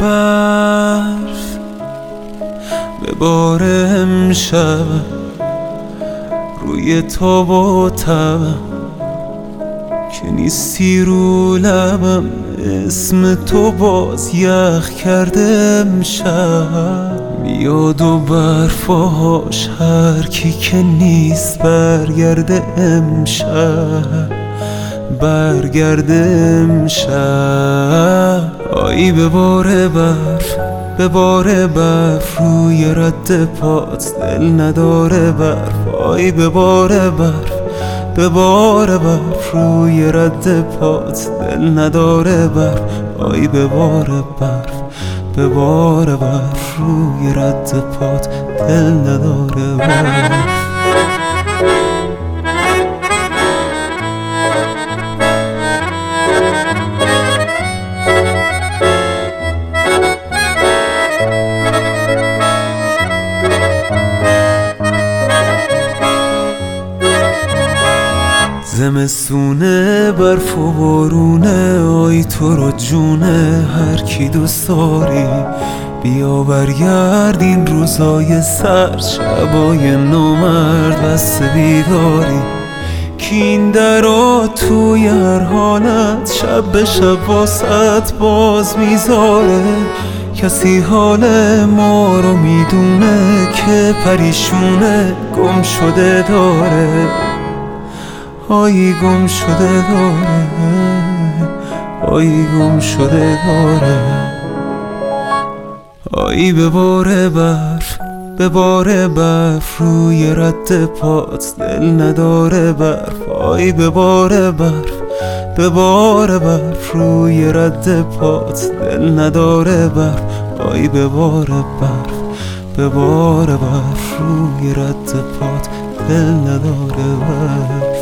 برف بباره امشب روی تاب و تبم که نیستی رو لبم. اسم تو باز یخ کرده امشب. میاد و برفاش هر کی که نیست برگرده امشب، برگرده امشب. آیی بباره برف، بباره برف روی رد پات، دل نداره برف. آیی بباره برف، بباره برف روی رد پات، دل نداره برف. آیی بباره برف، بباره برف روی رد پات، دل نداره برف. زمستونه برف و بارونه، آی تو رو جونه هر کی دوست داری. بیا برگرد این روزای سرد، شبای نومرد بسته بیداری. کی این درا توی هر حالت شب به شب واسط باز میذاره. کسی حال ما رو میدونه که پریشونه گم شده داره. آیی گم شده داره، آیی گم شده داره. آیی بباره برف، بباره برف روی رد پات، دل نداره برف. آیی بباره برف، بباره برف روی رد پات، دل نداره برف. آیی بباره برف، بباره برف روی رد پات، دل نداره برف.